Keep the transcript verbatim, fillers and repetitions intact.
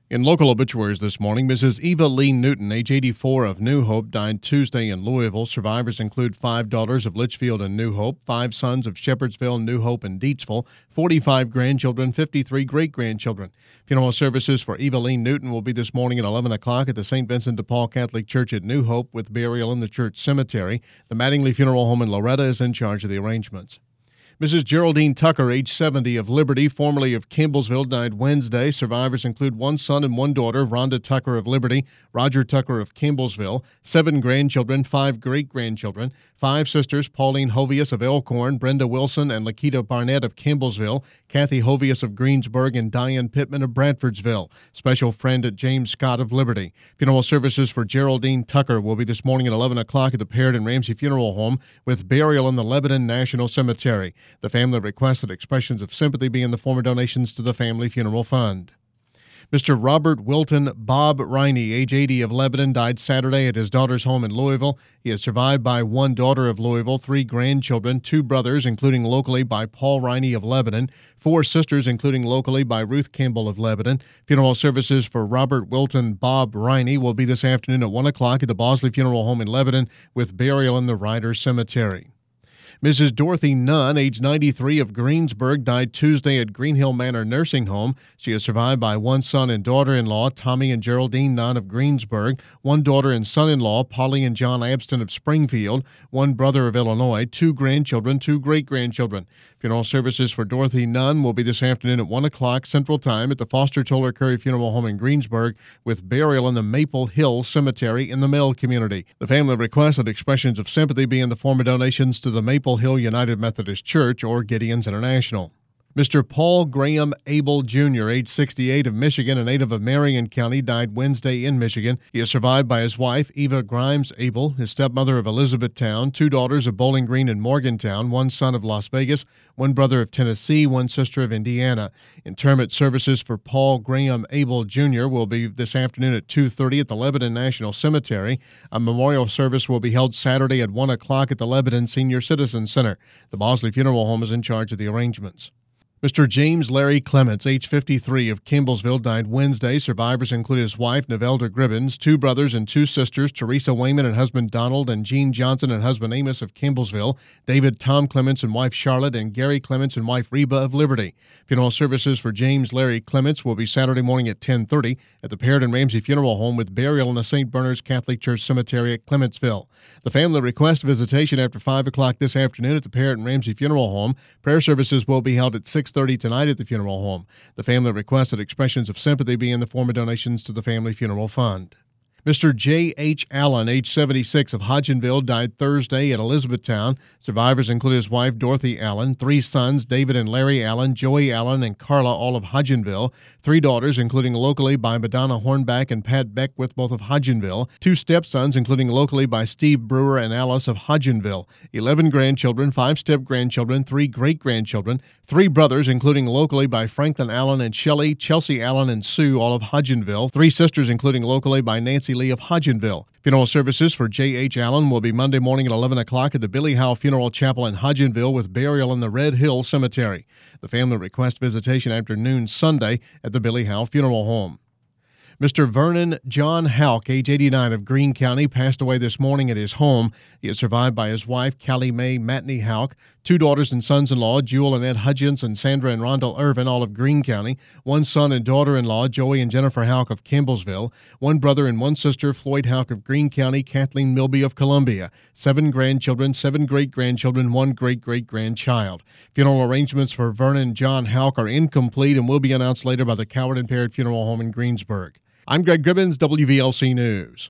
In local obituaries this morning, Missus Eva Lee Newton, age eighty-four, of New Hope, died Tuesday in Louisville. Survivors include five daughters of Litchfield and New Hope, five sons of Shepherdsville, New Hope, and Deatsville, forty-five grandchildren, fifty-three great-grandchildren. Funeral services for Eva Lee Newton will be this morning at eleven o'clock at the Saint Vincent de Paul Catholic Church at New Hope, with burial in the church cemetery. The Mattingly Funeral Home in Loretta is in charge of the arrangements. Missus Geraldine Tucker, age seventy, of Liberty, formerly of Campbellsville, died Wednesday. Survivors include one son and one daughter, Rhonda Tucker of Liberty, Roger Tucker of Campbellsville, seven grandchildren, five great-grandchildren, five sisters, Pauline Hovius of Elkhorn, Brenda Wilson and Lakita Barnett of Campbellsville, Kathy Hovius of Greensburg, and Diane Pittman of Bradfordsville. Special friend James Scott of Liberty. Funeral services for Geraldine Tucker will be this morning at eleven o'clock at the Parrott and Ramsey Funeral Home, with burial in the Lebanon National Cemetery. The family requests that expressions of sympathy be in the form of donations to the Family Funeral Fund. Mister Robert Wilton Bob Riney, age eighty, of Lebanon, died Saturday at his daughter's home in Louisville. He is survived by one daughter of Louisville, three grandchildren, two brothers, including locally by Paul Riney of Lebanon, four sisters, including locally by Ruth Campbell of Lebanon. Funeral services for Robert Wilton Bob Riney will be this afternoon at one o'clock at the Bosley Funeral Home in Lebanon, with burial in the Ryder Cemetery. Missus Dorothy Nunn, age ninety-three, of Greensburg, died Tuesday at Greenhill Manor Nursing Home. She is survived by one son and daughter-in-law, Tommy and Geraldine Nunn of Greensburg, one daughter and son-in-law, Polly and John Abston of Springfield, one brother of Illinois, two grandchildren, two great-grandchildren. Funeral services for Dorothy Nunn will be this afternoon at one o'clock Central Time at the Foster Toller Curry Funeral Home in Greensburg, with burial in the Maple Hill Cemetery in the Mill community. The family requests that expressions of sympathy be in the form of donations to the Maple Hill United Methodist Church or Gideon's International. Mister Paul Graham Abel Junior, age sixty-eight, of Michigan, a native of Marion County, died Wednesday in Michigan. He is survived by his wife, Eva Grimes Abel, his stepmother of Elizabethtown, two daughters of Bowling Green and Morgantown, one son of Las Vegas, one brother of Tennessee, one sister of Indiana. Interment services for Paul Graham Abel Junior will be this afternoon at two thirty at the Lebanon National Cemetery. A memorial service will be held Saturday at one o'clock at the Lebanon Senior Citizen Center. The Bosley Funeral Home is in charge of the arrangements. Mister James Larry Clements, age fifty-three, of Campbellsville, died Wednesday. Survivors include his wife, Nevelda Gribbins, two brothers and two sisters, Teresa Wayman and husband Donald, and Jean Johnson and husband Amos of Campbellsville, David Tom Clements and wife Charlotte, and Gary Clements and wife Reba of Liberty. Funeral services for James Larry Clements will be Saturday morning at ten thirty at the Parrott and Ramsey Funeral Home, with burial in the Saint Bernard's Catholic Church Cemetery at Clementsville. The family requests visitation after five o'clock this afternoon at the Parrott and Ramsey Funeral Home. Prayer services will be held at six thirty tonight at the funeral home. The family requests that expressions of sympathy be in the form of donations to the Family Funeral Fund. Mister J H Allen, age seventy-six, of Hodgenville, died Thursday at Elizabethtown. Survivors include his wife, Dorothy Allen, three sons, David and Larry Allen, Joey Allen, and Carla, all of Hodgenville, three daughters, including locally by Madonna Hornback and Pat Beckwith, both of Hodgenville, two stepsons, including locally by Steve Brewer and Alice of Hodgenville, eleven grandchildren, five step-grandchildren, three great-grandchildren, three brothers, including locally by Franklin Allen and Shelley, Chelsea Allen, and Sue, all of Hodgenville, three sisters, including locally by Nancy Lee of Hodgenville. Funeral services for J H Allen will be Monday morning at eleven o'clock at the Billy Howe Funeral Chapel in Hodgenville, with burial in the Red Hill Cemetery. The family requests visitation after noon Sunday at the Billy Howe Funeral Home. Mister Vernon John Houck, age eighty-nine, of Greene County, passed away this morning at his home. He is survived by his wife, Callie Mae Matney Houck, two daughters and sons-in-law, Jewel and Ed Hudgens, and Sandra and Rondell Irvin, all of Greene County, one son and daughter-in-law, Joey and Jennifer Houck of Campbellsville, one brother and one sister, Floyd Houck of Greene County, Kathleen Milby of Columbia, seven grandchildren, seven great-grandchildren, one great-great-grandchild. Funeral arrangements for Vernon John Houck are incomplete and will be announced later by the Coward and Parrott Funeral Home in Greensburg. I'm Greg Gribbins, W V L C News.